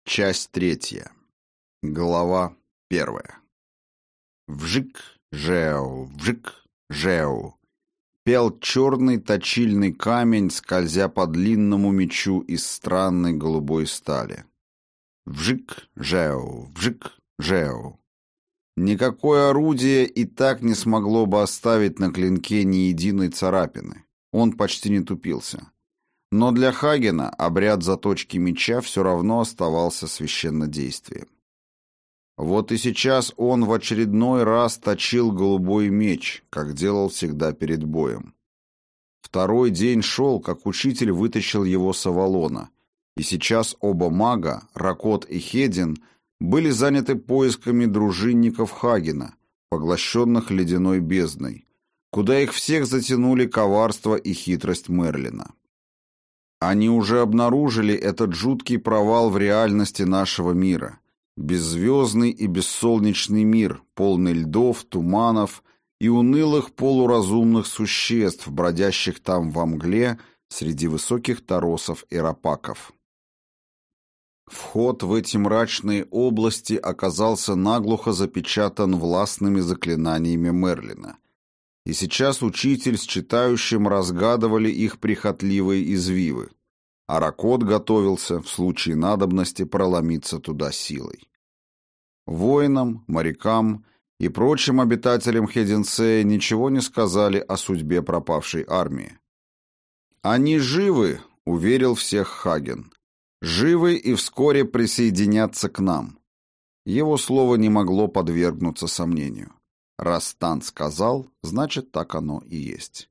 Часть третья. Глава первая. Вжик-жеу, вжик-жеу. Пел черный точильный камень, скользя по длинному мечу из странной голубой стали. Вжик-жеу, вжик-жеу. Никакое орудие и так не смогло бы оставить на клинке ни единой царапины. Он почти не тупился. Но для Хагена обряд заточки меча все равно оставался священнодействием. Вот и сейчас он в очередной раз точил голубой меч, как делал всегда перед боем. Второй день шел, как учитель вытащил его с Авалона, и сейчас оба мага, Ракот и Хедин, были заняты поисками дружинников Хагена, поглощенных ледяной бездной, куда их всех затянули коварство и хитрость Мерлина. Они уже обнаружили этот жуткий провал в реальности нашего мира. Беззвездный и бессолнечный мир, полный льдов, туманов и унылых полуразумных существ, бродящих там во мгле среди высоких торосов и рапаков. Вход в эти мрачные области оказался наглухо запечатан властными заклинаниями Мерлина. И сейчас учитель с читающим разгадывали их прихотливые извивы, а Ракот готовился в случае надобности проломиться туда силой. Воинам, морякам и прочим обитателям Хединсея ничего не сказали о судьбе пропавшей армии. «Они живы», — уверил всех Хаген, — «живы и вскоре присоединятся к нам». Его слово не могло подвергнуться сомнению. Раз Тан сказал, значит, так оно и есть.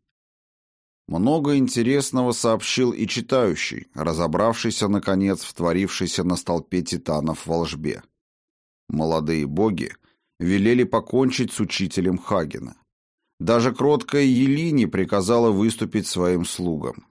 Много интересного сообщил и читающий, разобравшийся, наконец, в творившейся на столпе титанов волжбе. Молодые боги велели покончить с учителем Хагена. Даже кроткая Елини приказала выступить своим слугам.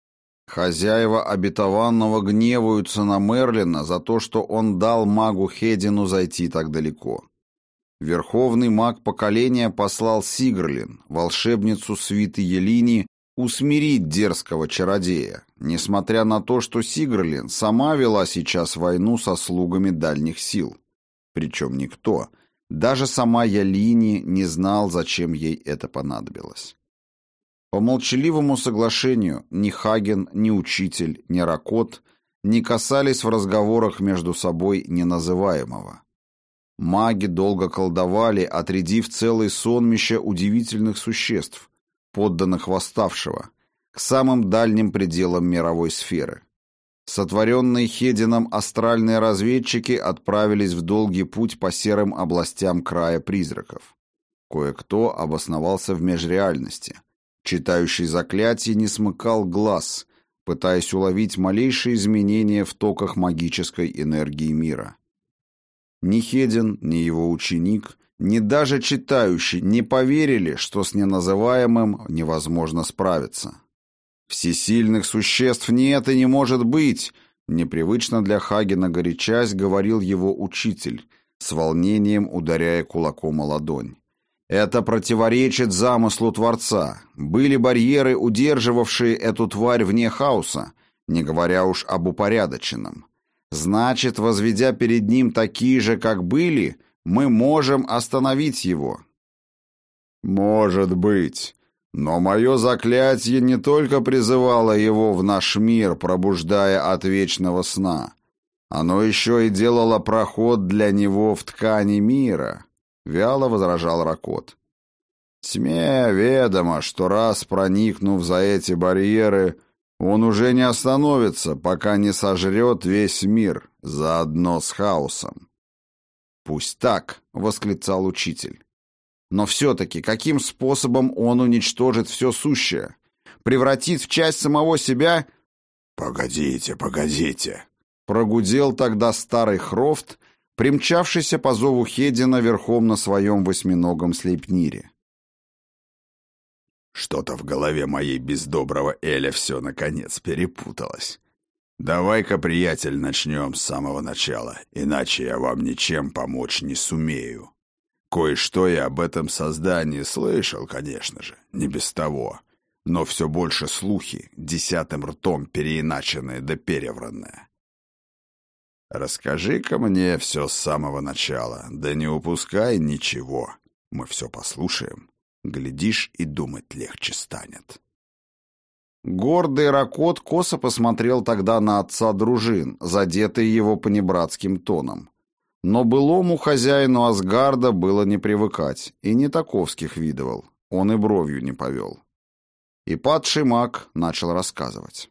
Хозяева обетованного гневаются на Мерлина за то, что он дал магу Хедину зайти так далеко. Верховный маг поколения послал Сигрлин, волшебницу свиты Елини, усмирить дерзкого чародея, несмотря на то, что Сигрлин сама вела сейчас войну со слугами дальних сил. Причем никто, даже сама Елини, не знал, зачем ей это понадобилось. По молчаливому соглашению ни Хаген, ни учитель, ни Ракот не касались в разговорах между собой неназываемого. Маги долго колдовали, отрядив целое сонмище удивительных существ, подданных восставшего, к самым дальним пределам мировой сферы. Сотворенные Хедином астральные разведчики отправились в долгий путь по серым областям края призраков. Кое-кто обосновался в межреальности. Читающий заклятие не смыкал глаз, пытаясь уловить малейшие изменения в токах магической энергии мира. Ни Хедин, ни его ученик, ни даже читающий не поверили, что с неназываемым невозможно справиться. «Всесильных существ нет и не может быть!» Непривычно для Хагена горячась говорил его учитель, с волнением ударяя кулаком о ладонь. «Это противоречит замыслу Творца. Были барьеры, удерживавшие эту тварь вне хаоса, не говоря уж об упорядоченном. Значит, возведя перед ним такие же, как были, мы можем остановить его». «Может быть. Но мое заклятие не только призывало его в наш мир, пробуждая от вечного сна. Оно еще и делало проход для него в ткани мира», — вяло возражал Ракот. «Тьме ведомо, что раз проникнув за эти барьеры, он уже не остановится, пока не сожрет весь мир, заодно с хаосом». «Пусть так», — восклицал учитель. «Но все-таки каким способом он уничтожит все сущее? Превратит в часть самого себя?» «Погодите, погодите», — прогудел тогда старый Хрофт, примчавшийся по зову Хедина верхом на своем восьминогом Слейпнире. «Что-то в голове моей бездоброго Эля все, наконец, перепуталось. Давай-ка, приятель, начнем с самого начала, иначе я вам ничем помочь не сумею. Кое-что я об этом создании слышал, конечно же, не без того, но все больше слухи, десятым ртом переиначенные да перевранные. Расскажи-ка мне все с самого начала, да не упускай ничего. Мы все послушаем. Глядишь, и думать легче станет». Гордый Ракот косо посмотрел тогда на отца дружин, задетый его понебратским тоном. Но былому хозяину Асгарда было не привыкать, и не таковских видывал, он и бровью не повел. И падший маг начал рассказывать.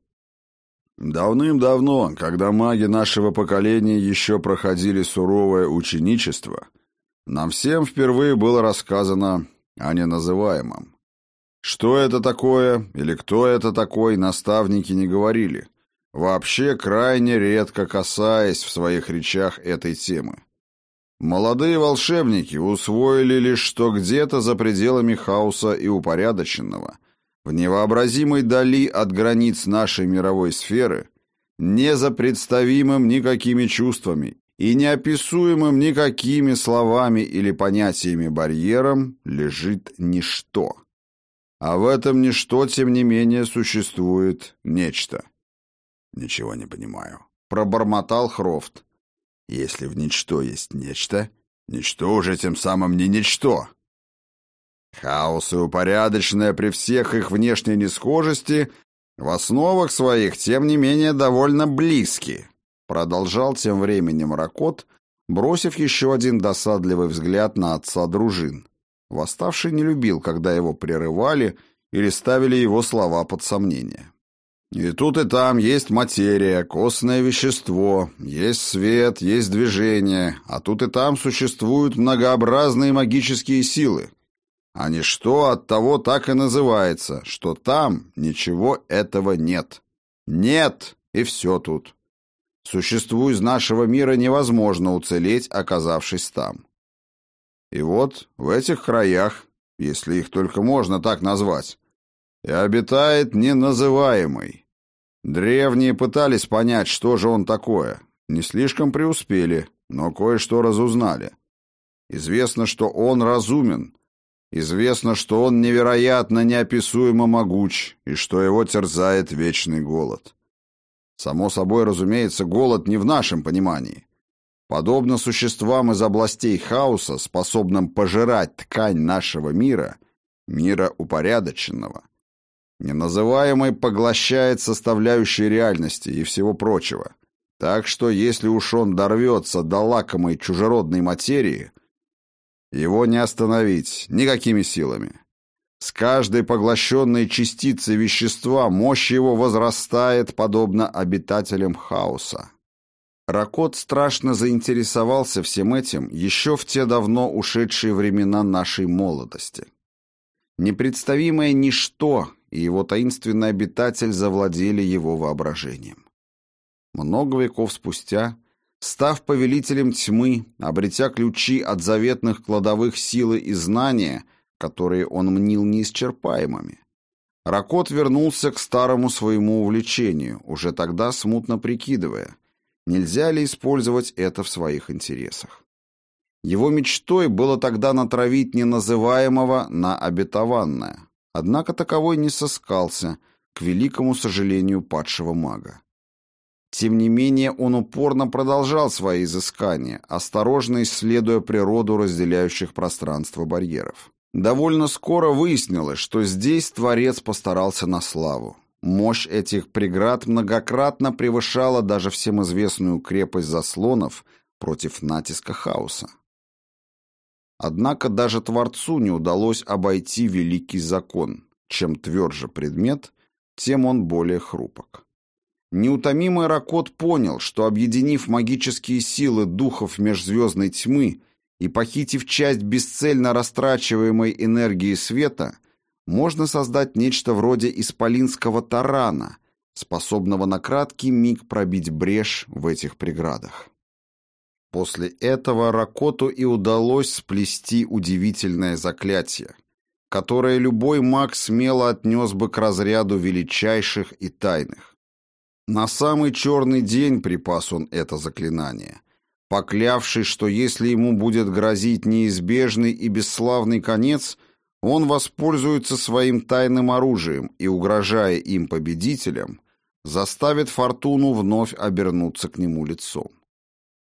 «Давным-давно, когда маги нашего поколения еще проходили суровое ученичество, нам всем впервые было рассказано о неназываемом. Что это такое или кто это такой, наставники не говорили, вообще крайне редко касаясь в своих речах этой темы. Молодые волшебники усвоили лишь, что где-то за пределами хаоса и упорядоченного, в невообразимой дали от границ нашей мировой сферы, не за представимым никакими чувствами и неописуемым никакими словами или понятиями барьером лежит ничто. А в этом ничто, тем не менее, существует нечто. «Ничего не понимаю», — пробормотал Хрофт. «Если в ничто есть нечто, ничто уже тем самым не ничто». Хаос и упорядоченное при всех их внешней несхожести в основах своих, тем не менее, довольно близки, продолжал тем временем Ракот, бросив еще один досадливый взгляд на отца дружин. Восставший не любил, когда его прерывали или ставили его слова под сомнение. И тут и там есть материя, костное вещество, есть свет, есть движение, а тут и там существуют многообразные магические силы. А ничто оттого так и называется, что там ничего этого нет. Нет, и все тут. Существу из нашего мира невозможно уцелеть, оказавшись там. И вот в этих краях, если их только можно так назвать, и обитает неназываемый. Древние пытались понять, что же он такое. Не слишком преуспели, но кое-что разузнали. Известно, что он разумен. Известно, что он невероятно неописуемо могуч, и что его терзает вечный голод. Само собой, разумеется, голод не в нашем понимании. Подобно существам из областей хаоса, способным пожирать ткань нашего мира, мира упорядоченного, неназываемый поглощает составляющие реальности и всего прочего. Так что, если уж он дорвется до лакомой чужеродной материи, его не остановить никакими силами. С каждой поглощенной частицей вещества мощь его возрастает, подобно обитателям хаоса. Ракот страшно заинтересовался всем этим еще в те давно ушедшие времена нашей молодости. Непредставимое ничто и его таинственный обитатель завладели его воображением. Много веков спустя, став повелителем тьмы, обретя ключи от заветных кладовых силы и знания, которые он мнил неисчерпаемыми, Ракот вернулся к старому своему увлечению, уже тогда смутно прикидывая, нельзя ли использовать это в своих интересах. Его мечтой было тогда натравить неназываемого на обетованное, однако таковой не сыскался, к великому сожалению падшего мага. Тем не менее, он упорно продолжал свои изыскания, осторожно исследуя природу разделяющих пространство барьеров. Довольно скоро выяснилось, что здесь Творец постарался на славу. Мощь этих преград многократно превышала даже всем известную крепость заслонов против натиска хаоса. Однако даже Творцу не удалось обойти великий закон. Чем тверже предмет, тем он более хрупок. Неутомимый Ракот понял, что, объединив магические силы духов межзвездной тьмы и похитив часть бесцельно растрачиваемой энергии света, можно создать нечто вроде исполинского тарана, способного на краткий миг пробить брешь в этих преградах. После этого Ракоту и удалось сплести удивительное заклятие, которое любой маг смело отнес бы к разряду величайших и тайных. На самый черный день припас он это заклинание, поклявшись, что если ему будет грозить неизбежный и бесславный конец, он воспользуется своим тайным оружием и, угрожая им победителям, заставит фортуну вновь обернуться к нему лицом.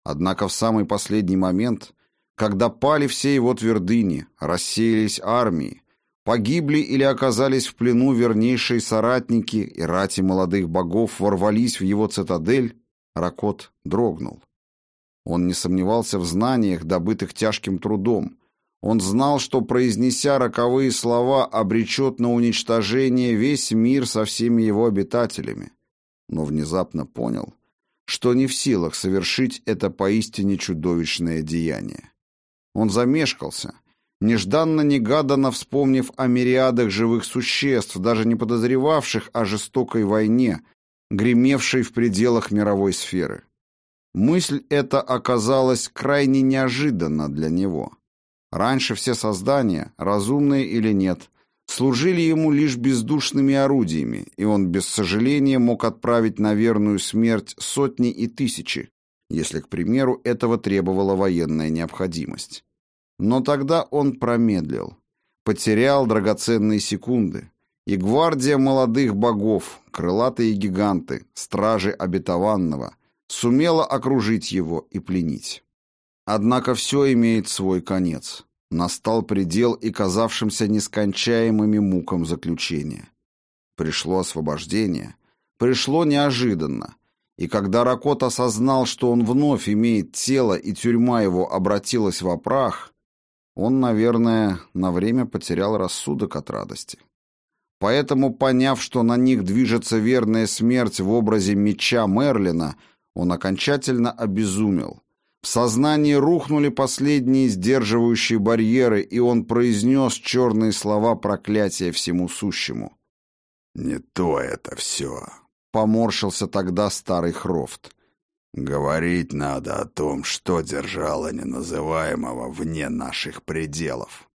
Однако в самый последний момент, когда пали все его твердыни, рассеялись армии, погибли или оказались в плену вернейшие соратники и рати молодых богов ворвались в его цитадель, Ракот дрогнул. Он не сомневался в знаниях, добытых тяжким трудом. Он знал, что, произнеся роковые слова, обречет на уничтожение весь мир со всеми его обитателями. Но внезапно понял, что не в силах совершить это поистине чудовищное деяние. Он замешкался, нежданно-негаданно вспомнив о мириадах живых существ, даже не подозревавших о жестокой войне, гремевшей в пределах мировой сферы. Мысль эта оказалась крайне неожиданна для него. Раньше все создания, разумные или нет, служили ему лишь бездушными орудиями, и он без сожаления мог отправить на верную смерть сотни и тысячи, если, к примеру, этого требовала военная необходимость. Но тогда он промедлил, потерял драгоценные секунды, и гвардия молодых богов, крылатые гиганты, стражи обетованного, сумела окружить его и пленить. Однако все имеет свой конец. Настал предел и казавшимся нескончаемыми мукам заключения. Пришло освобождение, пришло неожиданно, и когда Ракот осознал, что он вновь имеет тело и тюрьма его обратилась в прах, он, наверное, на время потерял рассудок от радости. Поэтому, поняв, что на них движется верная смерть в образе меча Мерлина, он окончательно обезумел. В сознании рухнули последние сдерживающие барьеры, и он произнес черные слова проклятия всему сущему. «Не то это все», — поморщился тогда старый Хрофт. «Говорить надо о том, что держало неназываемого вне наших пределов».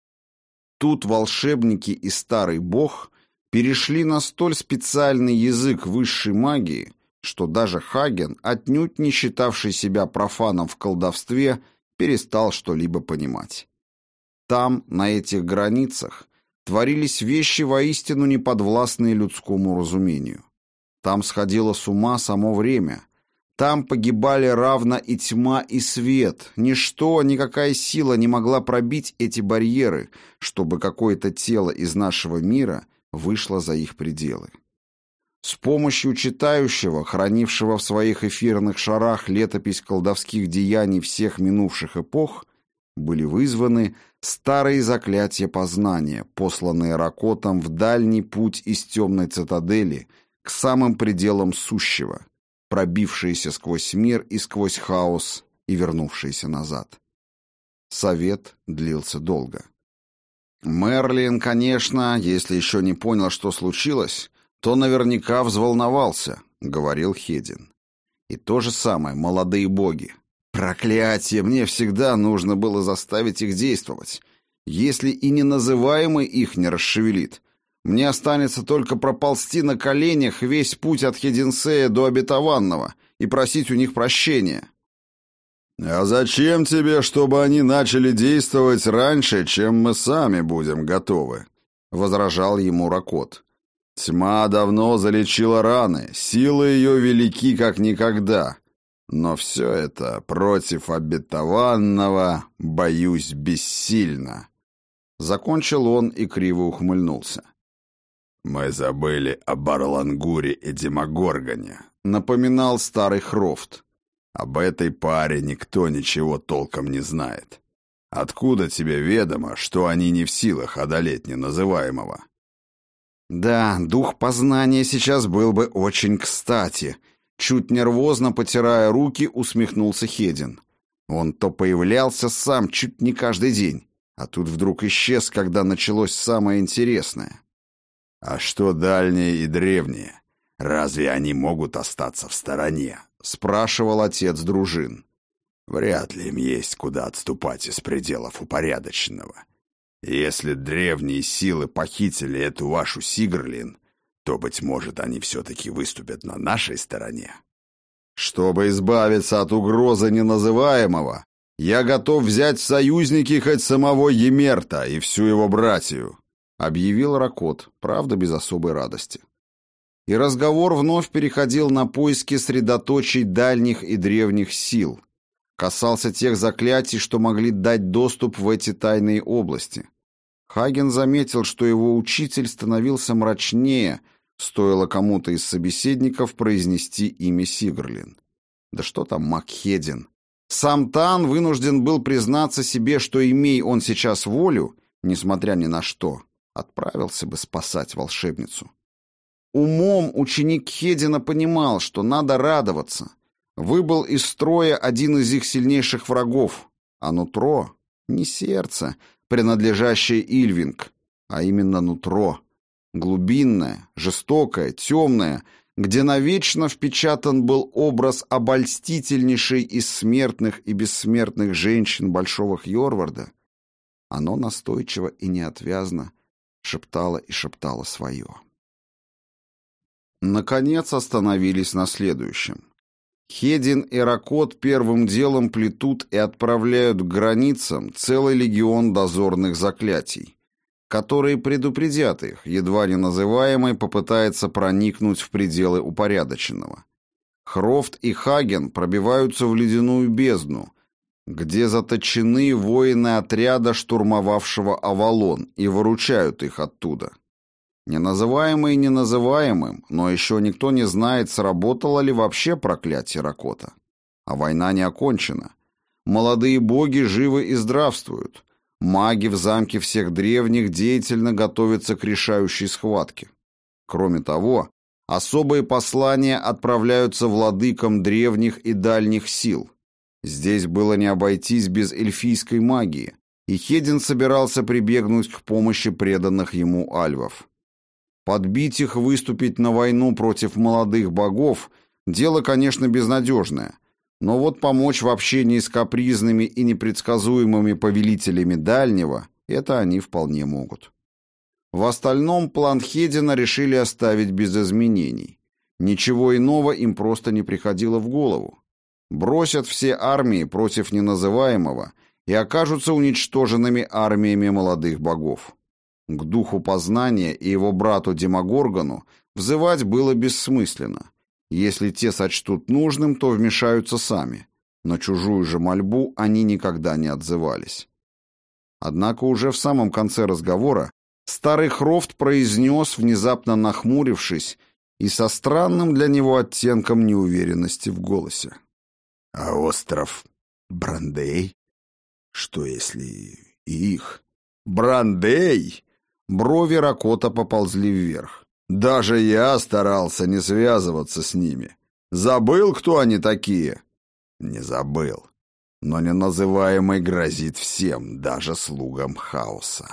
Тут волшебники и старый бог перешли на столь специальный язык высшей магии, что даже Хаген, отнюдь не считавший себя профаном в колдовстве, перестал что-либо понимать. Там, на этих границах, творились вещи воистину неподвластные людскому разумению. Там сходило с ума само время. Там погибали равно и тьма, и свет. Ничто, никакая сила не могла пробить эти барьеры, чтобы какое-то тело из нашего мира вышло за их пределы. С помощью читающего, хранившего в своих эфирных шарах летопись колдовских деяний всех минувших эпох, были вызваны старые заклятия познания, посланные Ракотом в дальний путь из темной цитадели к самым пределам сущего, пробившиеся сквозь мир и сквозь хаос и вернувшиеся назад. Совет длился долго. Мерлин, конечно, если еще не понял, что случилось, то наверняка взволновался, — говорил Хедин. И то же самое молодые боги. Проклятие, мне всегда нужно было заставить их действовать. Если и неназываемый их не расшевелит, мне останется только проползти на коленях весь путь от Хединсея до Обетованного и просить у них прощения. «А зачем тебе, чтобы они начали действовать раньше, чем мы сами будем готовы?» — возражал ему Ракот. «Тьма давно залечила раны, силы ее велики как никогда. Но все это против Обетованного, боюсь, бессильно». Закончил он и криво ухмыльнулся. «Мы забыли о Барлангуре и Демогоргоне», — напоминал старый Хрофт. «Об этой паре никто ничего толком не знает. Откуда тебе ведомо, что они не в силах одолеть неназываемого?» Да, дух познания сейчас был бы очень кстати. Чуть нервозно потирая руки, усмехнулся Хедин. Он то появлялся сам чуть не каждый день, а тут вдруг исчез, когда началось самое интересное. «А что дальние и древние? Разве они могут остаться в стороне?» — спрашивал отец дружин. «Вряд ли им есть куда отступать из пределов упорядоченного. Если древние силы похитили эту вашу Сигрлин, то, быть может, они все-таки выступят на нашей стороне». «Чтобы избавиться от угрозы неназываемого, я готов взять в союзники хоть самого Емерта и всю его братью», — объявил Ракот, правда, без особой радости. И разговор вновь переходил на поиски средоточий дальних и древних сил, Касался тех заклятий, что могли дать доступ в эти тайные области. Хаген заметил, что его учитель становился мрачнее, стоило кому-то из собеседников произнести имя Сигрлин. Да что там Макхедин? Сам Тан вынужден был признаться себе, что, имей он сейчас волю, несмотря ни на что, отправился бы спасать волшебницу. Умом ученик Хедина понимал, что надо радоваться. Выбыл из строя один из их сильнейших врагов, а нутро, не сердце, принадлежащее Ильвинг, а именно нутро, глубинное, жестокое, темное, где навечно впечатан был образ обольстительнейшей из смертных и бессмертных женщин Большого Хьорварда, оно настойчиво и неотвязно шептало и шептало свое. Наконец остановились на следующем. Хедин и Ракот первым делом плетут и отправляют к границам целый легион дозорных заклятий, которые предупредят их, едва не называемый попытается проникнуть в пределы упорядоченного. Хрофт и Хаген пробиваются в ледяную бездну, где заточены воины отряда, штурмовавшего Авалон, и выручают их оттуда. Неназываемый неназываемым, но еще никто не знает, сработало ли вообще проклятие Ракота. А война не окончена. Молодые боги живы и здравствуют. Маги в замке всех древних деятельно готовятся к решающей схватке. Кроме того, особые послания отправляются владыкам древних и дальних сил. Здесь было не обойтись без эльфийской магии, и Хедин собирался прибегнуть к помощи преданных ему альвов. Подбить их выступить на войну против молодых богов – дело, конечно, безнадежное, но вот помочь в общении с капризными и непредсказуемыми повелителями Дальнего – это они вполне могут. В остальном план Хедина решили оставить без изменений. Ничего иного им просто не приходило в голову. Бросят все армии против неназываемого и окажутся уничтоженными армиями молодых богов. К духу познания и его брату Демогоргону взывать было бессмысленно. Если те сочтут нужным, то вмешаются сами. На чужую же мольбу они никогда не отзывались. Однако уже в самом конце разговора старый Хрофт произнес, внезапно нахмурившись и со странным для него оттенком неуверенности в голосе. «А остров Брандей? Что если и их?» «Брандей?» Брови Ракота поползли вверх. «Даже я старался не связываться с ними. Забыл, кто они такие?» «Не забыл. Но неназываемый грозит всем, даже слугам хаоса».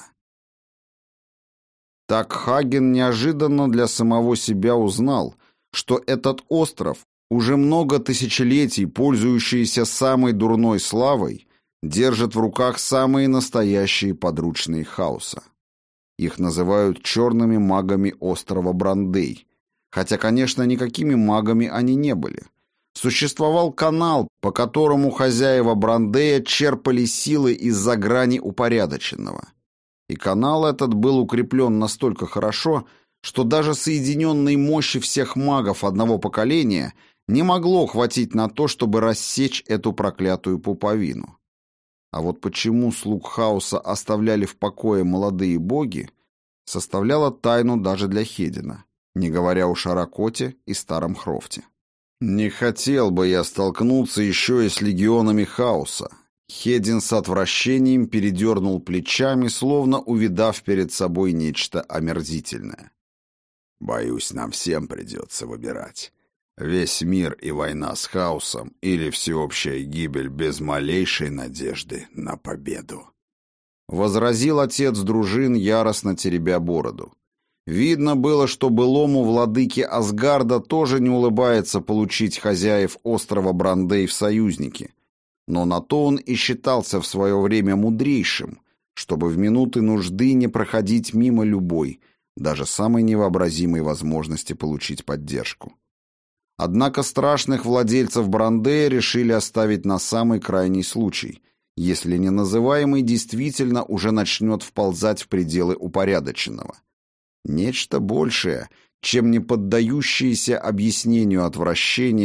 Так Хаген неожиданно для самого себя узнал, что этот остров, уже много тысячелетий пользующийся самой дурной славой, держит в руках самые настоящие подручные хаоса. Их называют черными магами острова Брандей, хотя, конечно, никакими магами они не были. Существовал канал, по которому хозяева Брандея черпали силы из-за грани упорядоченного. И канал этот был укреплен настолько хорошо, что даже соединенной мощи всех магов одного поколения не могло хватить на то, чтобы рассечь эту проклятую пуповину. А вот почему слуг хаоса оставляли в покое молодые боги, составляло тайну даже для Хедина, не говоря уж о Ракоте и старом Хрофте. «Не хотел бы я столкнуться еще и с легионами хаоса». Хедин с отвращением передернул плечами, словно увидав перед собой нечто омерзительное. «Боюсь, нам всем придется выбирать. Весь мир и война с хаосом или всеобщая гибель без малейшей надежды на победу», — возразил отец дружин, яростно теребя бороду. Видно было, что былому владыке Асгарда тоже не улыбается получить хозяев острова Брандей в союзники, но на то он и считался в свое время мудрейшим, чтобы в минуты нужды не проходить мимо любой, даже самой невообразимой возможности получить поддержку. Однако страшных владельцев Брандея решили оставить на самый крайний случай, если неназываемый действительно уже начнет вползать в пределы упорядоченного. Нечто большее, чем неподдающееся объяснению отвращение,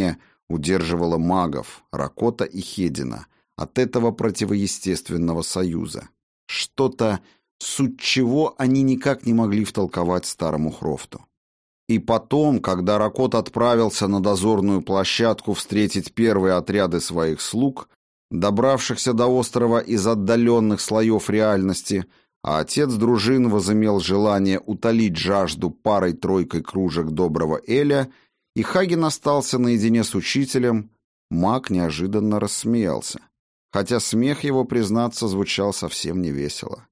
удерживала магов, Ракота и Хедина, от этого противоестественного союза. Что-то, суть чего они никак не могли втолковать старому Хрофту. И потом, когда Ракот отправился на дозорную площадку встретить первые отряды своих слуг, добравшихся до острова из отдаленных слоев реальности, а отец дружин возымел желание утолить жажду парой-тройкой кружек доброго эля, и Хаген остался наедине с учителем, маг неожиданно рассмеялся, хотя смех его, признаться, звучал совсем невесело.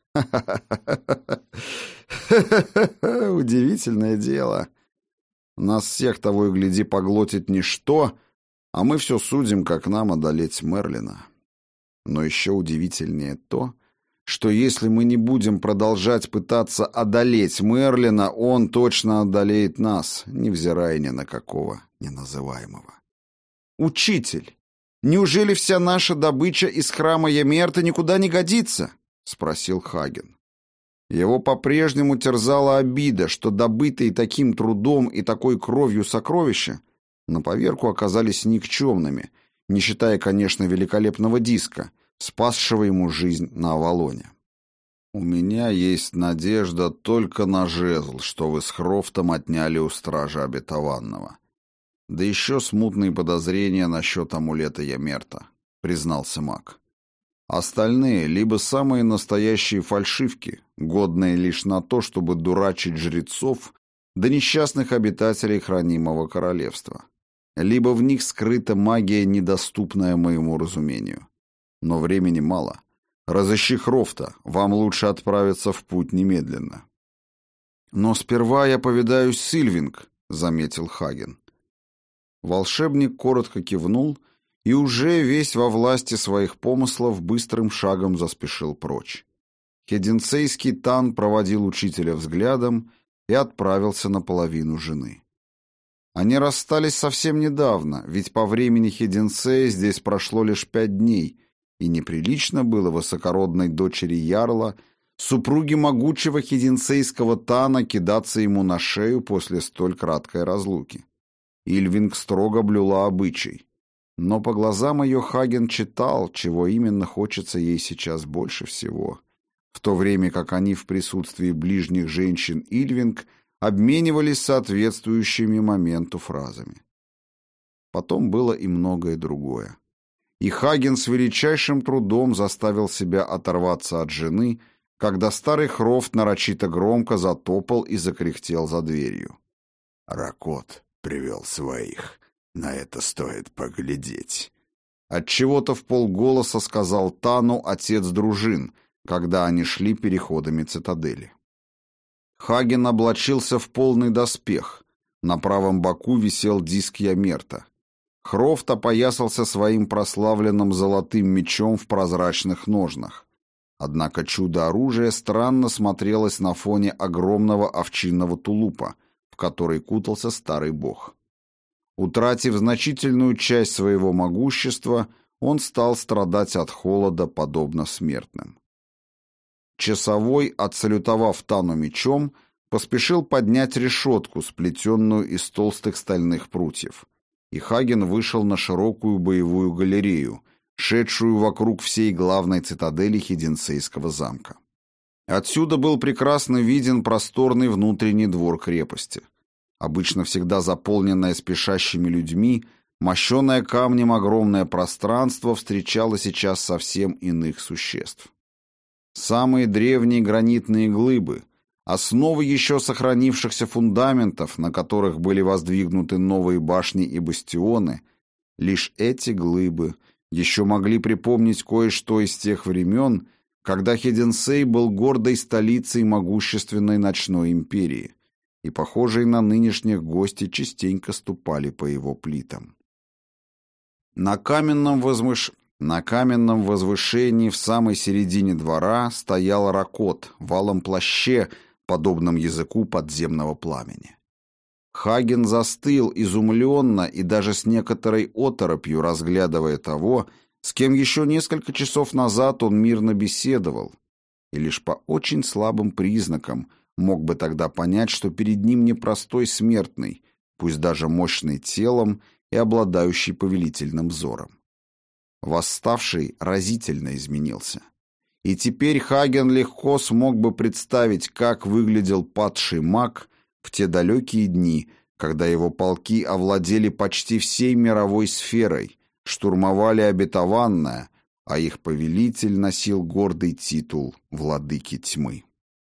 Удивительное дело. Нас всех, того и гляди, поглотит ничто, а мы все судим, как нам одолеть Мерлина. Но еще удивительнее то, что если мы не будем продолжать пытаться одолеть Мерлина, он точно одолеет нас, невзирая ни на какого неназываемого. «Учитель, неужели вся наша добыча из храма Ямерта никуда не годится?» — спросил Хаген. Его по-прежнему терзала обида, что добытые таким трудом и такой кровью сокровища на поверку оказались никчемными, не считая, конечно, великолепного диска, спасшего ему жизнь на Авалоне. «У меня есть надежда только на жезл, что вы с Хрофтом отняли у Стража Обетованного. Да еще смутные подозрения насчет амулета Ямерта», — признался маг. «Остальные либо самые настоящие фальшивки, годные лишь на то, чтобы дурачить жрецов да несчастных обитателей хранимого королевства, либо в них скрыта магия, недоступная моему разумению. Но времени мало. Разыщи Хрофта, вам лучше отправиться в путь немедленно». «Но сперва я повидаюсь с Ильвинг», — заметил Хаген. Волшебник коротко кивнул и уже весь во власти своих помыслов быстрым шагом заспешил прочь. Хединцейский Тан проводил учителя взглядом и отправился на половину жены. Они расстались совсем недавно, ведь по времени Хединцея здесь прошло лишь 5 дней, и неприлично было высокородной дочери Ярла, супруге могучего хединцейского Тана, кидаться ему на шею после столь краткой разлуки. Ильвинг строго блюла обычай. Но по глазам ее Хаген читал, чего именно хочется ей сейчас больше всего, в то время как они в присутствии ближних женщин Ильвинг обменивались соответствующими моменту фразами. Потом было и многое другое. И Хаген с величайшим трудом заставил себя оторваться от жены, когда старый Хрофт нарочито громко затопал и закряхтел за дверью. «Ракот привел своих. На это стоит поглядеть». Отчего-то вполголоса сказал Тану отец дружин, когда они шли переходами цитадели. Хаген облачился в полный доспех. На правом боку висел диск Ямерта. Хрофт опоясался своим прославленным золотым мечом в прозрачных ножнах. Однако чудо-оружие странно смотрелось на фоне огромного овчинного тулупа, в который кутался старый бог. Утратив значительную часть своего могущества, он стал страдать от холода, подобно смертным. Часовой, отсалютовав Тану мечом, поспешил поднять решетку, сплетенную из толстых стальных прутьев, и Хаген вышел на широкую боевую галерею, шедшую вокруг всей главной цитадели Хединцейского замка. Отсюда был прекрасно виден просторный внутренний двор крепости. Обычно всегда заполненное спешащими людьми, мощенное камнем огромное пространство встречало сейчас совсем иных существ. Самые древние гранитные глыбы, основы еще сохранившихся фундаментов, на которых были воздвигнуты новые башни и бастионы, лишь эти глыбы еще могли припомнить кое-что из тех времен, когда Хединсей был гордой столицей могущественной ночной империи, и похожие на нынешних гости частенько ступали по его плитам. На каменном возвышении в самой середине двора стоял Ракот в алом плаще, подобном языку подземного пламени. Хаген застыл изумленно и даже с некоторой оторопью, разглядывая того, с кем еще несколько часов назад он мирно беседовал, и лишь по очень слабым признакам мог бы тогда понять, что перед ним не простой смертный, пусть даже мощный телом и обладающий повелительным взором. Восставший разительно изменился. И теперь Хаген легко смог бы представить, как выглядел падший маг в те далекие дни, когда его полки овладели почти всей мировой сферой, штурмовали обетованное, а их повелитель носил гордый титул «Владыки тьмы».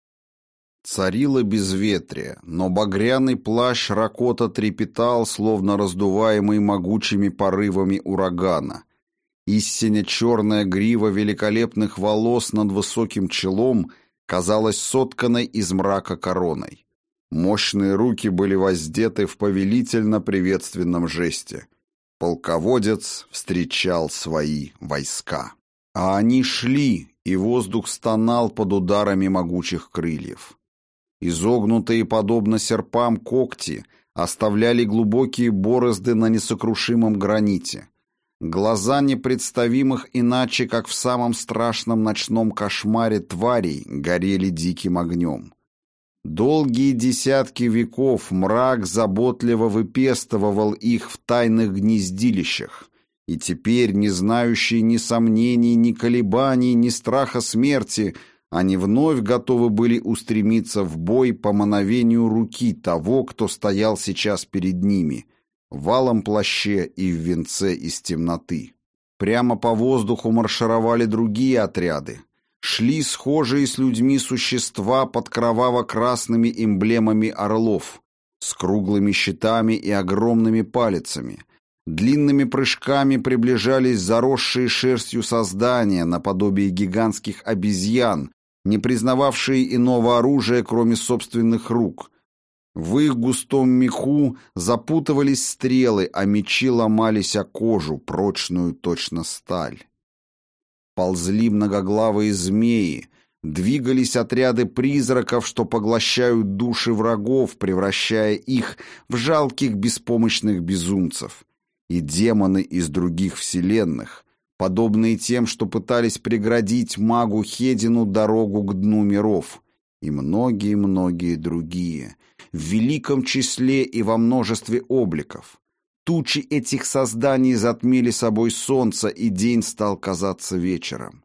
Царило безветрие, но багряный плащ Ракота трепетал, словно раздуваемый могучими порывами урагана. Истинно черная грива великолепных волос над высоким челом казалась сотканной из мрака короной. Мощные руки были воздеты в повелительно-приветственном жесте. Полководец встречал свои войска. А они шли, и воздух стонал под ударами могучих крыльев. Изогнутые, подобно серпам, когти оставляли глубокие борозды на несокрушимом граните. Глаза непредставимых иначе, как в самом страшном ночном кошмаре тварей, горели диким огнем. Долгие десятки веков мрак заботливо выпестовывал их в тайных гнездилищах, и теперь, не знающие ни сомнений, ни колебаний, ни страха смерти, они вновь готовы были устремиться в бой по мановению руки того, кто стоял сейчас перед ними, в алом плаще и в венце из темноты. Прямо по воздуху маршировали другие отряды. Шли схожие с людьми существа под кроваво-красными эмблемами орлов, с круглыми щитами и огромными палицами. Длинными прыжками приближались заросшие шерстью создания наподобие гигантских обезьян, не признававшие иного оружия, кроме собственных рук. В их густом меху запутывались стрелы, а мечи ломались о кожу, прочную точно сталь. Ползли многоглавые змеи, двигались отряды призраков, что поглощают души врагов, превращая их в жалких беспомощных безумцев, и демоны из других вселенных, подобные тем, что пытались преградить магу Хедину дорогу к дну миров, и многие-многие другие, в великом числе и во множестве обликов. Тучи этих созданий затмили собой солнце, и день стал казаться вечером.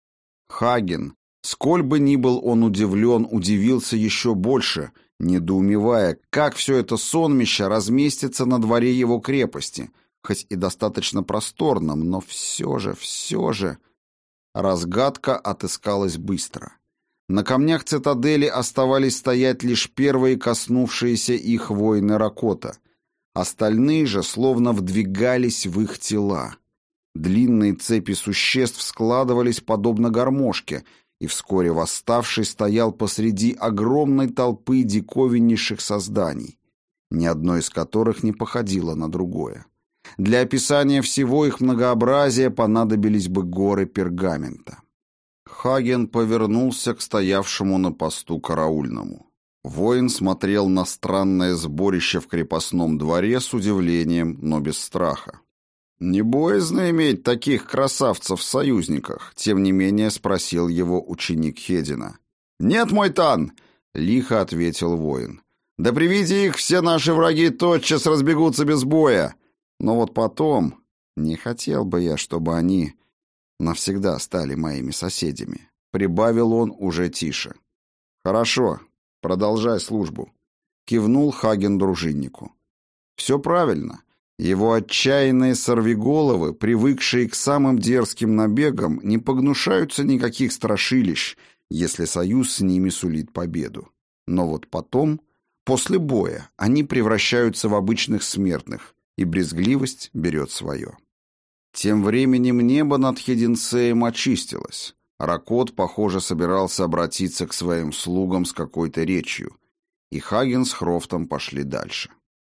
Хаген, сколь бы ни был он удивлен, удивился еще больше, недоумевая, как все это сонмище разместится на дворе его крепости, хоть и достаточно просторном, но все же... Разгадка отыскалась быстро. На камнях цитадели оставались стоять лишь первые коснувшиеся их воины Ракота. Остальные же словно вдвигались в их тела. Длинные цепи существ складывались подобно гармошке, и вскоре восставший стоял посреди огромной толпы диковиннейших созданий, ни одно из которых не походило на другое. Для описания всего их многообразия понадобились бы горы пергамента. Хаген повернулся к стоявшему на посту караульному. Воин смотрел на странное сборище в крепостном дворе с удивлением, но без страха. «Не боязно иметь таких красавцев в союзниках?» — тем не менее спросил его ученик Хедина. «Нет, мой тан!» — лихо ответил воин. «Да при виде их все наши враги тотчас разбегутся без боя. Но вот потом не хотел бы я, чтобы они навсегда стали моими соседями», — прибавил он уже тише. «Хорошо, продолжай службу», — кивнул Хаген дружиннику. «Все правильно. Его отчаянные сорвиголовы, привыкшие к самым дерзким набегам, не погнушаются никаких страшилищ, если союз с ними сулит победу. Но вот потом, после боя, они превращаются в обычных смертных, и брезгливость берет свое». Тем временем небо над Хединсеем очистилось. Ракот, похоже, собирался обратиться к своим слугам с какой-то речью, и Хаген с Хрофтом пошли дальше.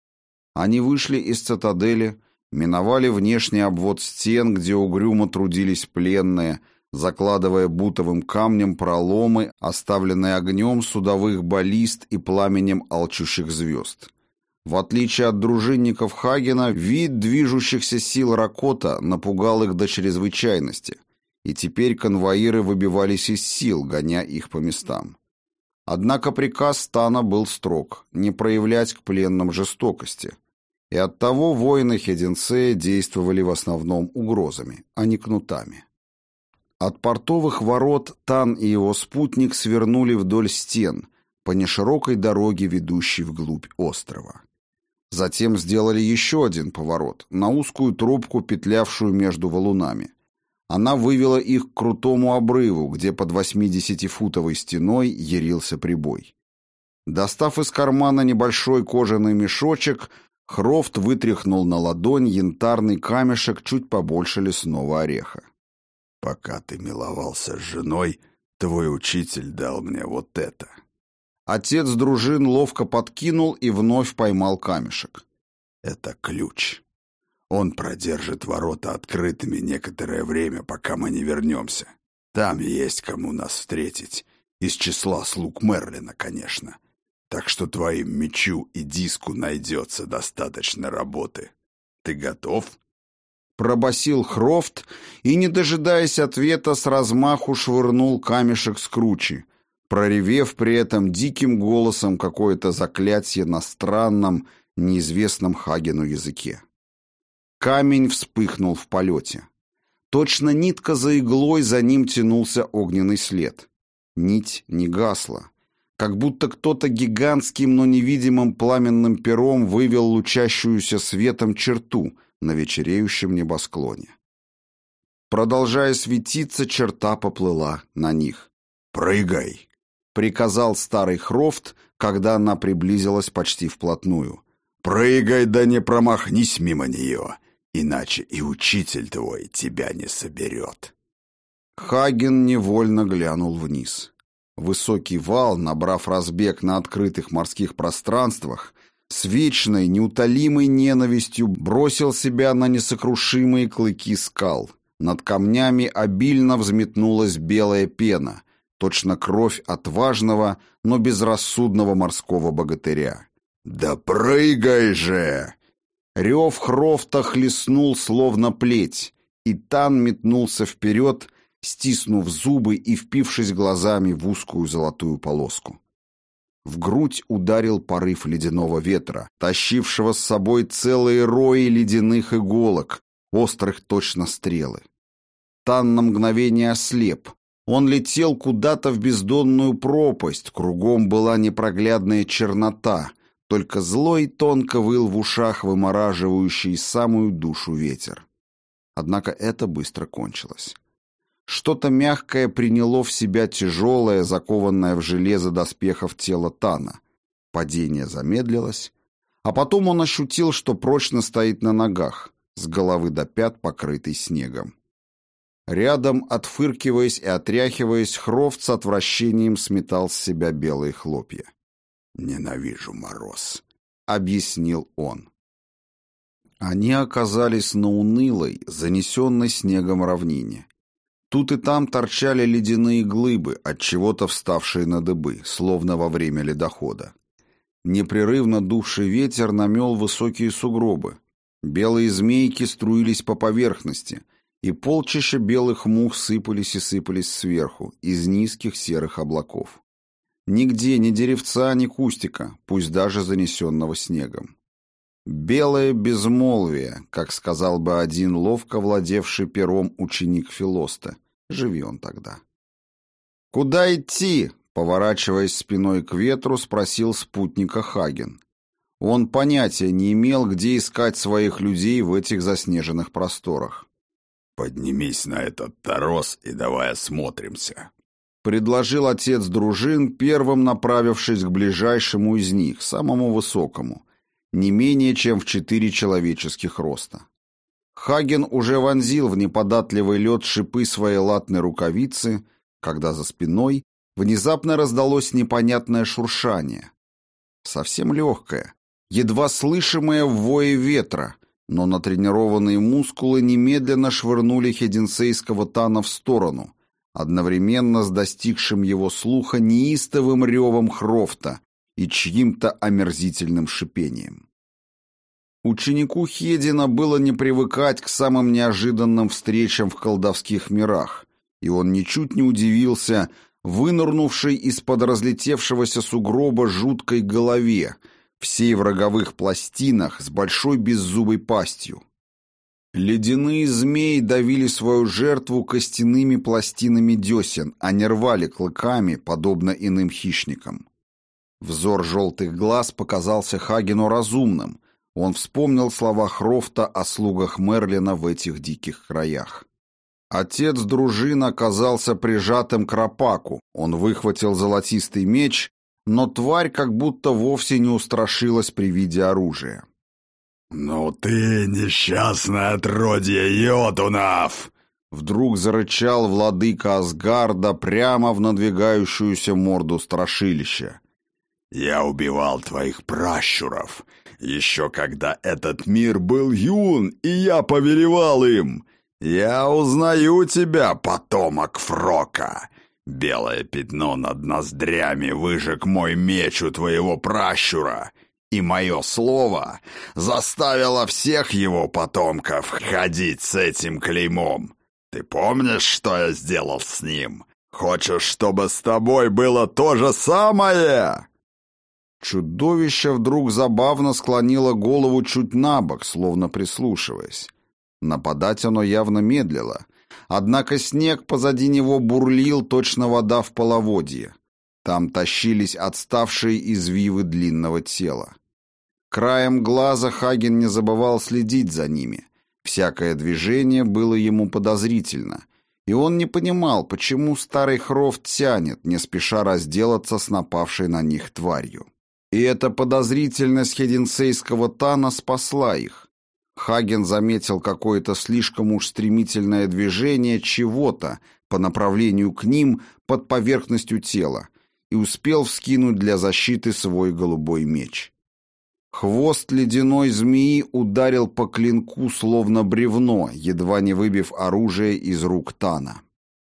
Они вышли из цитадели, миновали внешний обвод стен, где угрюмо трудились пленные, закладывая бутовым камнем проломы, оставленные огнем судовых баллист и пламенем алчущих звезд. В отличие от дружинников Хагена, вид движущихся сил Ракота напугал их до чрезвычайности, и теперь конвоиры выбивались из сил, гоня их по местам. Однако приказ Тана был строг — не проявлять к пленным жестокости. И оттого воины Хединцея действовали в основном угрозами, а не кнутами. От портовых ворот Тан и его спутник свернули вдоль стен, по неширокой дороге, ведущей вглубь острова. Затем сделали еще один поворот, на узкую тропку, петлявшую между валунами. Она вывела их к крутому обрыву, где под 80-футовой стеной ярился прибой. Достав из кармана небольшой кожаный мешочек, Хрофт вытряхнул на ладонь янтарный камешек чуть побольше лесного ореха. «Пока ты миловался с женой, твой учитель дал мне вот это». Отец дружин ловко подкинул и вновь поймал камешек. «Это ключ. Он продержит ворота открытыми некоторое время, пока мы не вернемся. Там есть кому нас встретить. Из числа слуг Мерлина, конечно. Так что твоим мечу и диску найдется достаточно работы. Ты готов?» Пробасил Хрофт и, не дожидаясь ответа, с размаху швырнул камешек с кручи, проревев при этом диким голосом какое-то заклятие на странном, неизвестном Хагену языке. Камень вспыхнул в полете. Точно нитка за иглой за ним тянулся огненный след. Нить не гасла. Как будто кто-то гигантским, но невидимым пламенным пером вывел лучащуюся светом черту на вечереющем небосклоне. Продолжая светиться, черта поплыла на них. «Прыгай!» — приказал старый Хрофт, когда она приблизилась почти вплотную. «Прыгай, да не промахнись мимо нее, иначе и учитель твой тебя не соберет». Хаген невольно глянул вниз. Высокий вал, набрав разбег на открытых морских пространствах, с вечной, неутолимой ненавистью бросил себя на несокрушимые клыки скал. Над камнями обильно взметнулась белая пена, точно кровь отважного, но безрассудного морского богатыря. «Да прыгай же!» Рев Хрофта хлестнул, словно плеть, и Тан метнулся вперед, стиснув зубы и впившись глазами в узкую золотую полоску. В грудь ударил порыв ледяного ветра, тащившего с собой целые рои ледяных иголок, острых точно стрелы. Тан на мгновение ослеп. Он летел куда-то в бездонную пропасть, кругом была непроглядная чернота, только злой тонко выл в ушах вымораживающий самую душу ветер. Однако это быстро кончилось. Что-то мягкое приняло в себя тяжелое, закованное в железо доспехов тело Тана. Падение замедлилось, а потом он ощутил, что прочно стоит на ногах, с головы до пят покрытый снегом. Рядом, отфыркиваясь и отряхиваясь, Хрофт с отвращением сметал с себя белые хлопья. «Ненавижу мороз», — объяснил он. Они оказались на унылой, занесенной снегом равнине. Тут и там торчали ледяные глыбы, отчего-то вставшие на дыбы, словно во время ледохода. Непрерывно дувший ветер намел высокие сугробы. Белые змейки струились по поверхности, и полчища белых мух сыпались и сыпались сверху, из низких серых облаков. Нигде ни деревца, ни кустика, пусть даже занесенного снегом. «Белое безмолвие», как сказал бы один ловко владевший пером ученик Филоста. Живи он тогда. «Куда идти?» — поворачиваясь спиной к ветру, спросил спутника Хаген. Он понятия не имел, где искать своих людей в этих заснеженных просторах. «Поднимись на этот торос и давай осмотримся», — предложил отец дружин, первым направившись к ближайшему из них, самому высокому, не менее чем в 4 человеческих роста. Хаген уже вонзил в неподатливый лед шипы своей латной рукавицы, когда за спиной внезапно раздалось непонятное шуршание. Совсем легкое, едва слышимое в вое ветра, но натренированные мускулы немедленно швырнули хединсейского Тана в сторону, одновременно с достигшим его слуха неистовым ревом Хрофта и чьим-то омерзительным шипением. Ученику Хедина было не привыкать к самым неожиданным встречам в колдовских мирах, и он ничуть не удивился вынырнувшей из-под разлетевшегося сугроба жуткой голове, всей в роговых пластинах с большой беззубой пастью. Ледяные змеи давили свою жертву костяными пластинами десен, а не рвали клыками, подобно иным хищникам. Взор желтых глаз показался Хагену разумным. Он вспомнил слова Хрофта о слугах Мерлина в этих диких краях. Отец дружины оказался прижатым к рапаку. Он выхватил золотистый меч, но тварь как будто вовсе не устрашилась при виде оружия. «Ну ты, несчастное отродье Йотунов!» Вдруг зарычал владыка Асгарда прямо в надвигающуюся морду страшилища. «Я убивал твоих пращуров, еще когда этот мир был юн, и я повелевал им. Я узнаю тебя, потомок Фрока. Белое пятно над ноздрями выжег мой меч у твоего пращура, и мое слово заставило всех его потомков ходить с этим клеймом. Ты помнишь, что я сделал с ним? Хочешь, чтобы с тобой было то же самое?» Чудовище вдруг забавно склонило голову чуть набок, словно прислушиваясь. Нападать оно явно медлило, однако снег позади него бурлил, точно вода в половодье. Там тащились отставшие извивы длинного тела. Краем глаза Хаген не забывал следить за ними. Всякое движение было ему подозрительно, и он не понимал, почему старый Хрофт тянет, не спеша разделаться с напавшей на них тварью. И эта подозрительность хединсейского Тана спасла их. Хаген заметил какое-то слишком уж стремительное движение чего-то по направлению к ним под поверхностью тела и успел вскинуть для защиты свой голубой меч. Хвост ледяной змеи ударил по клинку словно бревно, едва не выбив оружие из рук Тана.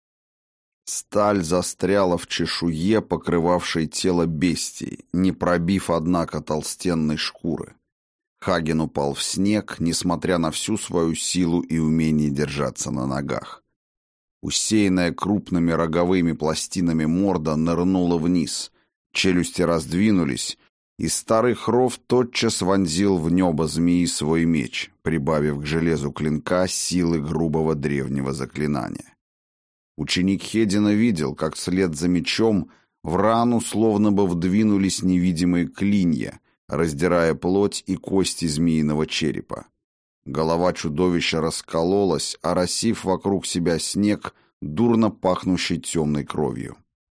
Сталь застряла в чешуе, покрывавшей тело бестии, не пробив, однако, толстенной шкуры. Хаген упал в снег, несмотря на всю свою силу и умение держаться на ногах. Усеянная крупными роговыми пластинами морда нырнула вниз, челюсти раздвинулись, и старый Хрофт тотчас вонзил в небо змеи свой меч, прибавив к железу клинка силы грубого древнего заклинания. Ученик Хедина видел, как вслед за мечом в рану словно бы вдвинулись невидимые клинья, раздирая плоть и кости змеиного черепа. Голова чудовища раскололась, оросив вокруг себя снег, дурно пахнущий темной кровью.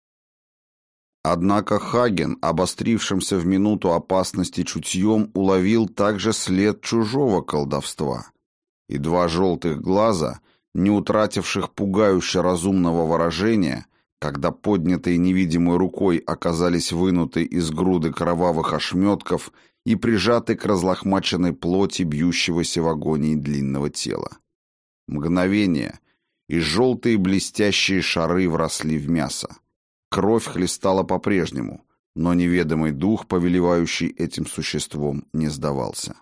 Однако Хаген, обострившимся в минуту опасности чутьем, уловил также след чужого колдовства, и два желтых глаза, не утративших пугающе разумного выражения, когда поднятые невидимой рукой оказались вынуты из груды кровавых ошметков и прижаты к разлохмаченной плоти бьющегося в агонии длинного тела. Мгновение, и желтые блестящие шары вросли в мясо. Кровь хлестала по-прежнему, но неведомый дух, повелевающий этим существом, не сдавался.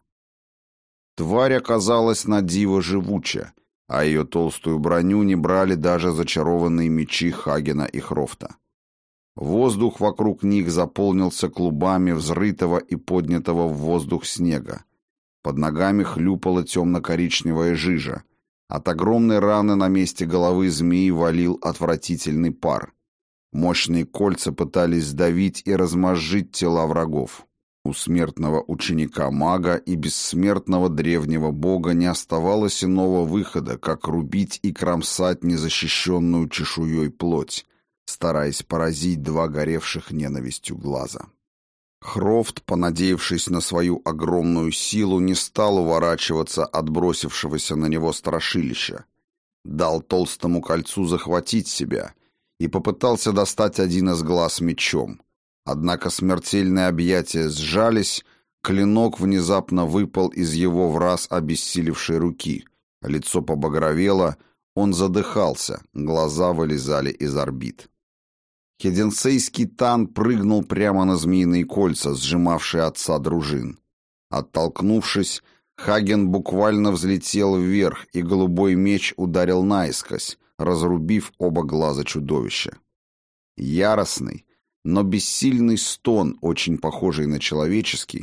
Тварь оказалась на диво живуча, а ее толстую броню не брали даже зачарованные мечи Хагена и Хрофта. Воздух вокруг них заполнился клубами взрытого и поднятого в воздух снега. Под ногами хлюпала темно-коричневая жижа. От огромной раны на месте головы змеи валил отвратительный пар. Мощные кольца пытались сдавить и размозжить тела врагов. У смертного ученика-мага и бессмертного древнего бога не оставалось иного выхода, как рубить и кромсать незащищенную чешуей плоть, стараясь поразить два горевших ненавистью глаза. Хрофт, понадеявшись на свою огромную силу, не стал уворачиваться от бросившегося на него страшилища, дал толстому кольцу захватить себя и попытался достать один из глаз мечом. Однако смертельные объятия сжались, клинок внезапно выпал из его враз обессилевшей руки, лицо побагровело, он задыхался, глаза вылезали из орбит. Хединсейский Тан прыгнул прямо на змеиные кольца, сжимавшие отца дружин. Оттолкнувшись, Хаген буквально взлетел вверх, и голубой меч ударил наискось, разрубив оба глаза чудовища. Яростный, но бессильный стон, очень похожий на человеческий,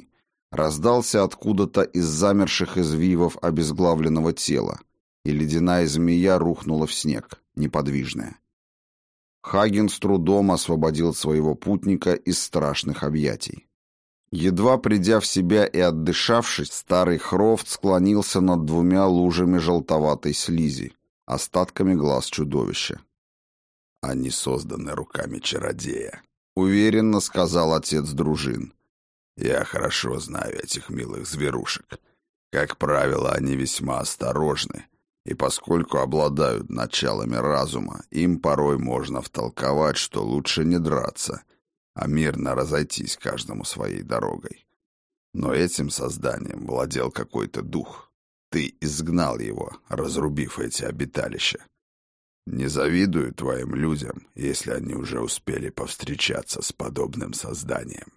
Раздался откуда-то из замерших извивов обезглавленного тела, и ледяная змея рухнула в снег, неподвижная. Хаген с трудом освободил своего путника из страшных объятий. Едва придя в себя и отдышавшись, старый Хрофт склонился над 2 лужами желтоватой слизи, остатками глаз чудовища. «Они созданы руками чародея», — уверенно сказал отец дружин. «Я хорошо знаю этих милых зверушек. Как правило, они весьма осторожны, и поскольку обладают началами разума, им порой можно втолковать, что лучше не драться, а мирно разойтись каждому своей дорогой. Но этим созданием владел какой-то дух. Ты изгнал его, разрубив эти обиталища. Не завидую твоим людям, если они уже успели повстречаться с подобным созданием».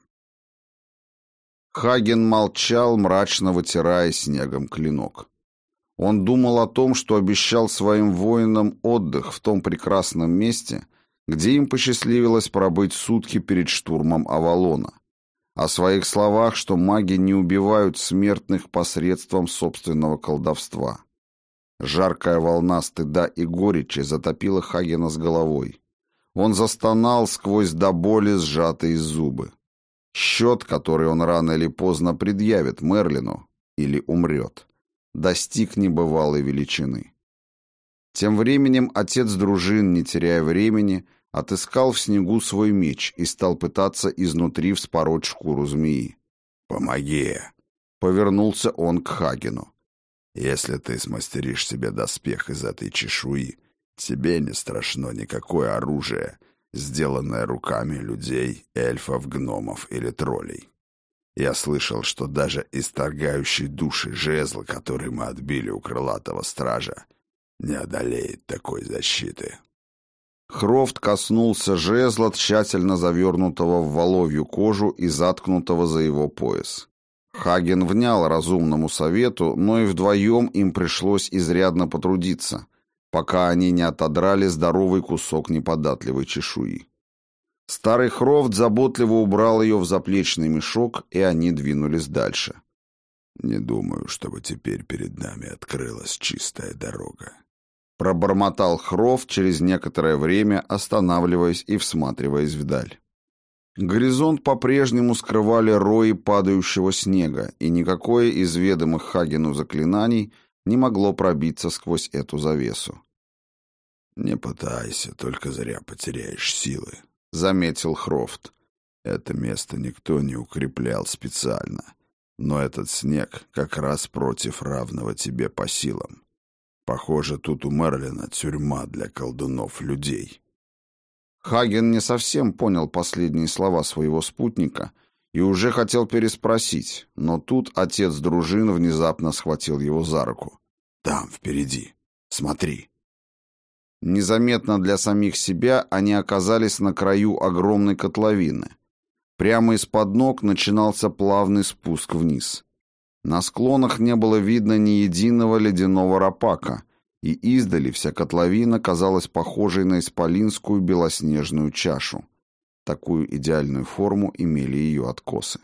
Хаген молчал, мрачно вытирая снегом клинок. Он думал о том, что обещал своим воинам отдых в том прекрасном месте, где им посчастливилось пробыть сутки перед штурмом Авалона. О своих словах, что маги не убивают смертных посредством собственного колдовства. Жаркая волна стыда и горечи затопила Хагена с головой. Он застонал сквозь до боли сжатые зубы. Счет, который он рано или поздно предъявит Мерлину, или умрет, достиг небывалой величины. Тем временем отец дружин, не теряя времени, отыскал в снегу свой меч и стал пытаться изнутри вспороть шкуру змеи. «Помоги!» — повернулся он к Хагену. «Если ты смастеришь себе доспех из этой чешуи, тебе не страшно никакое оружие, сделанное руками людей, эльфов, гномов или троллей. Я слышал, что даже исторгающий души жезл, который мы отбили у крылатого стража, не одолеет такой защиты». Хрофт коснулся жезла, тщательно завернутого в воловью кожу и заткнутого за его пояс. Хаген внял разумному совету, но и вдвоем им пришлось изрядно потрудиться, пока они не отодрали здоровый кусок неподатливой чешуи. Старый Хрофт заботливо убрал ее в заплечный мешок, и они двинулись дальше. «Не думаю, чтобы теперь перед нами открылась чистая дорога», — пробормотал Хрофт через некоторое время, останавливаясь и всматриваясь вдаль. Горизонт по-прежнему скрывали рои падающего снега, и никакое из ведомых Хагену заклинаний не могло пробиться сквозь эту завесу. «Не пытайся, только зря потеряешь силы», — заметил Хрофт. «Это место никто не укреплял специально, но этот снег как раз против равного тебе по силам. Похоже, тут у Мерлина тюрьма для колдунов-людей». Хаген не совсем понял последние слова своего спутника и уже хотел переспросить, но тут отец дружин внезапно схватил его за руку. «Там, впереди. Смотри». Незаметно для самих себя они оказались на краю огромной котловины. Прямо из-под ног начинался плавный спуск вниз. На склонах не было видно ни единого ледяного рапака, и издали вся котловина казалась похожей на исполинскую белоснежную чашу. Такую идеальную форму имели ее откосы.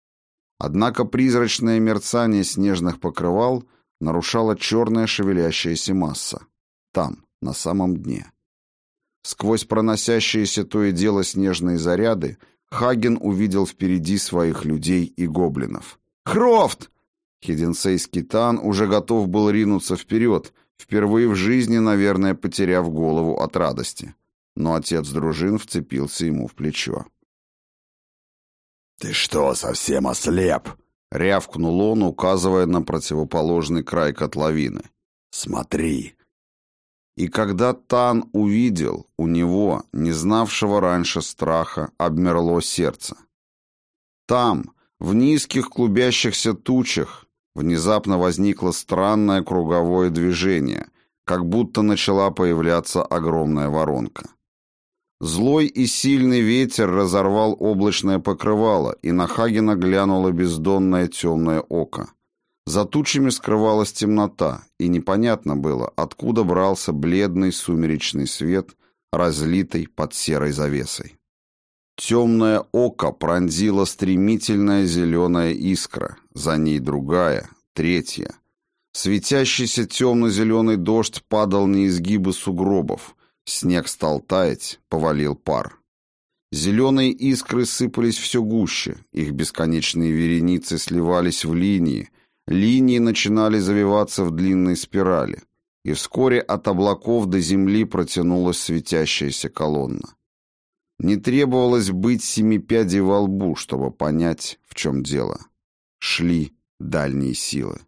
Однако призрачное мерцание снежных покрывал нарушала черная шевелящаяся масса. Там, на самом дне. Сквозь проносящиеся то и дело снежные заряды Хаген увидел впереди своих людей и гоблинов. «Хрофт!» Хеденсейский Тан уже готов был ринуться вперед, впервые в жизни, наверное, потеряв голову от радости. Но отец дружин вцепился ему в плечо. «Ты что, совсем ослеп?» — рявкнул он, указывая на противоположный край котловины. «Смотри!» И когда Тан увидел, у него, не знавшего раньше страха, обмерло сердце. Там, в низких клубящихся тучах, внезапно возникло странное круговое движение, как будто начала появляться огромная воронка. Злой и сильный ветер разорвал облачное покрывало, и на Хагена глянуло бездонное темное око. За тучами скрывалась темнота, и непонятно было, откуда брался бледный сумеречный свет, разлитый под серой завесой. Темное око пронзила стремительная зеленая искра, за ней другая, третья. Светящийся темно-зеленый дождь падал на изгибы сугробов, снег стал таять, повалил пар. Зеленые искры сыпались все гуще, их бесконечные вереницы сливались в линии, линии начинали завиваться в длинной спирали, и вскоре от облаков до земли протянулась светящаяся колонна. Не требовалось быть семипядей во лбу, чтобы понять, в чем дело. Шли дальние силы.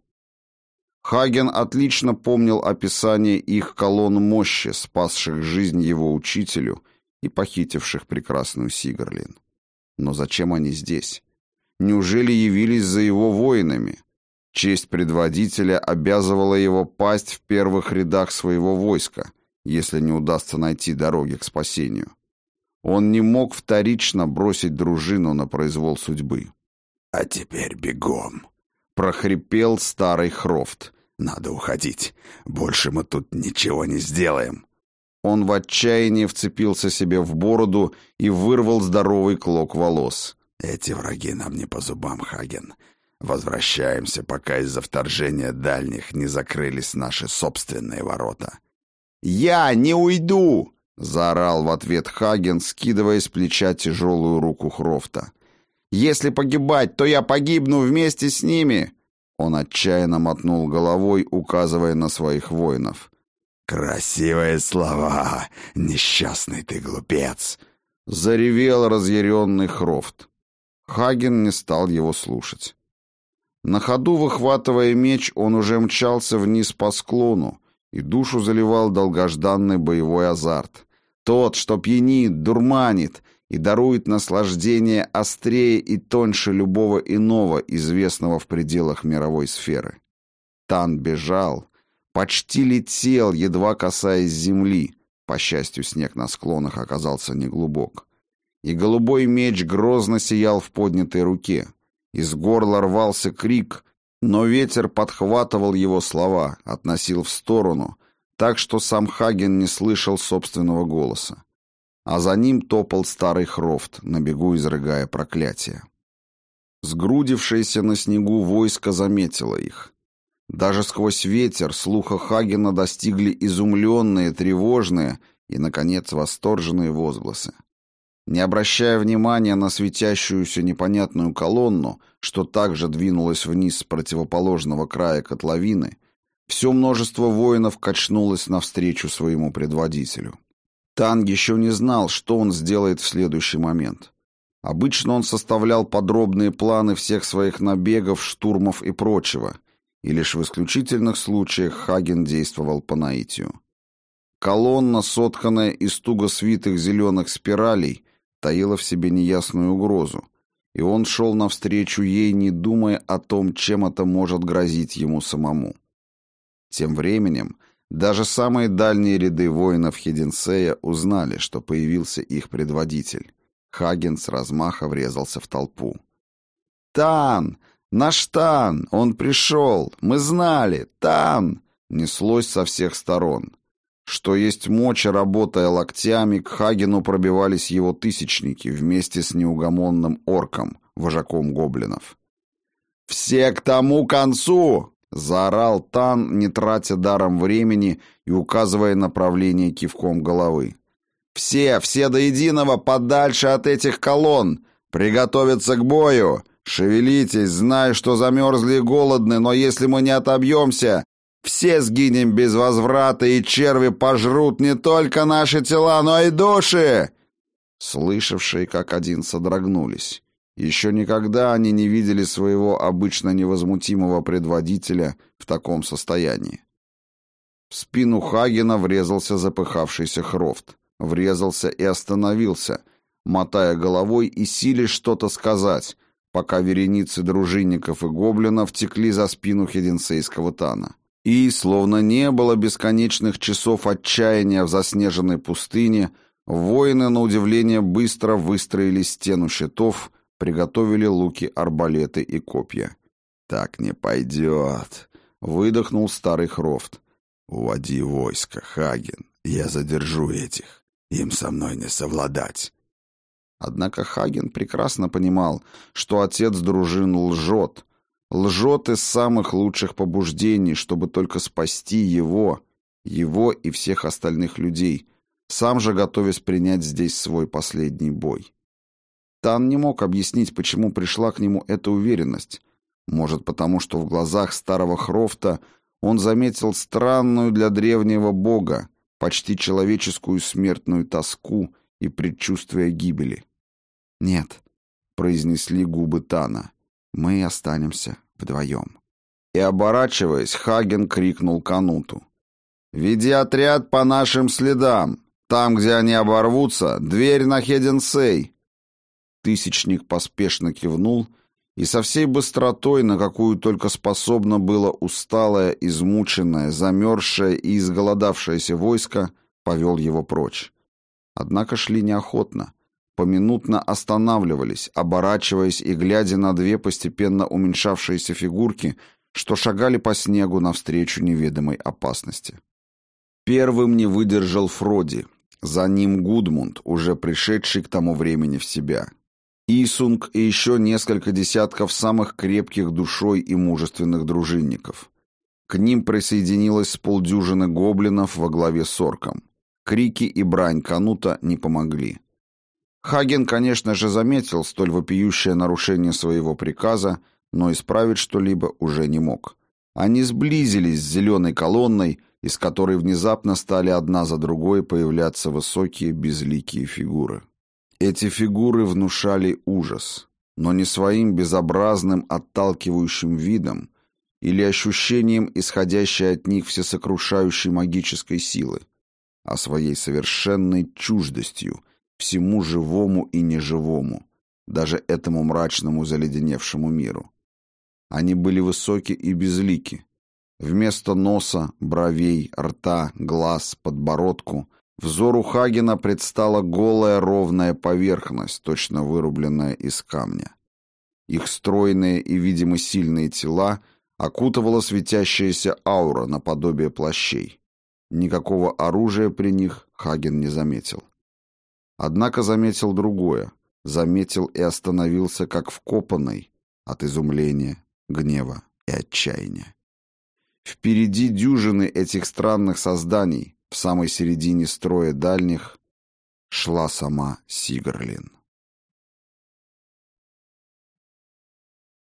Хаген отлично помнил описание их колонн мощи, спасших жизнь его учителю и похитивших прекрасную Сигарлин. Но зачем они здесь? Неужели явились за его воинами? Честь предводителя обязывала его пасть в первых рядах своего войска, если не удастся найти дороги к спасению. Он не мог вторично бросить дружину на произвол судьбы. «А теперь бегом!» — прохрипел старый Хрофт. «Надо уходить. Больше мы тут ничего не сделаем». Он в отчаянии вцепился себе в бороду и вырвал здоровый клок волос. «Эти враги нам не по зубам, Хаген. Возвращаемся, пока из-за вторжения дальних не закрылись наши собственные ворота». «Я не уйду!» — заорал в ответ Хаген, скидывая с плеча тяжелую руку Хрофта. «Если погибать, то я погибну вместе с ними!» Он отчаянно мотнул головой, указывая на своих воинов. «Красивые слова, несчастный ты глупец!» — заревел разъяренный Хрофт. Хаген не стал его слушать. На ходу, выхватывая меч, он уже мчался вниз по склону, и душу заливал долгожданный боевой азарт. Тот, что пьянит, дурманит и дарует наслаждение острее и тоньше любого иного, известного в пределах мировой сферы. Тан бежал, почти летел, едва касаясь земли. По счастью, снег на склонах оказался неглубок. И голубой меч грозно сиял в поднятой руке. Из горла рвался крик, но ветер подхватывал его слова, относил в сторону, так что сам Хаген не слышал собственного голоса. А за ним топал старый Хрофт, на бегу изрыгая проклятия. Сгрудившееся на снегу войско заметило их. Даже сквозь ветер слуха Хагена достигли изумленные, тревожные и, наконец, восторженные возгласы. Не обращая внимания на светящуюся непонятную колонну, что также двинулась вниз с противоположного края котловины, все множество воинов качнулось навстречу своему предводителю. Танг еще не знал, что он сделает в следующий момент. Обычно он составлял подробные планы всех своих набегов, штурмов и прочего, и лишь в исключительных случаях Хаген действовал по наитию. Колонна, сотканная из туго свитых зеленых спиралей, таила в себе неясную угрозу, и он шел навстречу ей, не думая о том, чем это может грозить ему самому. Тем временем даже самые дальние ряды воинов Хединсея узнали, что появился их предводитель. Хаген с размаха врезался в толпу. «Тан! Наш Тан! Он пришел! Мы знали! Тан!» неслось со всех сторон. Что есть мочи, работая локтями, к Хагену пробивались его тысячники вместе с неугомонным орком, вожаком гоблинов. «Все к тому концу!» — заорал Тан, не тратя даром времени и указывая направление кивком головы. «Все до единого подальше от этих колонн! Приготовиться к бою! Шевелитесь, знаю, что замерзли и голодны, но если мы не отобьемся, все сгинем без возврата, и черви пожрут не только наши тела, но и души!» Слышавшие как один содрогнулись. Еще никогда они не видели своего обычно невозмутимого предводителя в таком состоянии. В спину Хагена врезался запыхавшийся Хрофт. Врезался и остановился, мотая головой и силясь что-то сказать, пока вереницы дружинников и гоблинов текли за спину хединсейского Тана. И, словно не было бесконечных часов отчаяния в заснеженной пустыне, воины, на удивление, быстро выстроили стену щитов, приготовили луки, арбалеты и копья. «Так не пойдет», — выдохнул старый Хрофт. «Уводи войско, Хаген, я задержу этих, им со мной не совладать». Однако Хаген прекрасно понимал, что отец дружин лжет. Лжет из самых лучших побуждений, чтобы только спасти его и всех остальных людей, сам же готовясь принять здесь свой последний бой. Тан не мог объяснить, почему пришла к нему эта уверенность. Может, потому что в глазах старого Хрофта он заметил странную для древнего бога, почти человеческую смертную тоску и предчувствие гибели. «Нет», — произнесли губы Тана, — «мы останемся вдвоем». И, оборачиваясь, Хаген крикнул Кануту: «Веди отряд по нашим следам. Там, где они оборвутся, дверь на Хеденсей». Тысячник поспешно кивнул и со всей быстротой, на какую только способно было усталое, измученное, замерзшее и изголодавшееся войско, повел его прочь. Однако шли неохотно, поминутно останавливались, оборачиваясь и глядя на две постепенно уменьшавшиеся фигурки, что шагали по снегу навстречу неведомой опасности. Первым не выдержал Фроди, за ним Гудмунд, уже пришедший к тому времени в себя. Исунг и еще несколько десятков самых крепких душой и мужественных дружинников. К ним присоединилось с полдюжины гоблинов во главе с орком. Крики и брань Канута не помогли. Хаген, конечно же, заметил столь вопиющее нарушение своего приказа, но исправить что-либо уже не мог. Они сблизились с зеленой колонной, из которой внезапно стали одна за другой появляться высокие безликие фигуры. Эти фигуры внушали ужас, но не своим безобразным отталкивающим видом или ощущением исходящей от них всесокрушающей магической силы, а своей совершенной чуждостью всему живому и неживому, даже этому мрачному заледеневшему миру. Они были высоки и безлики. Вместо носа, бровей, рта, глаз, подбородку взору Хагена предстала голая ровная поверхность, точно вырубленная из камня. Их стройные и, видимо, сильные тела окутывала светящаяся аура наподобие плащей. Никакого оружия при них Хаген не заметил. Однако заметил другое. Заметил и остановился как вкопанный от изумления, гнева и отчаяния. Впереди дюжины этих странных созданий, в самой середине строя дальних, шла сама Сигрлин.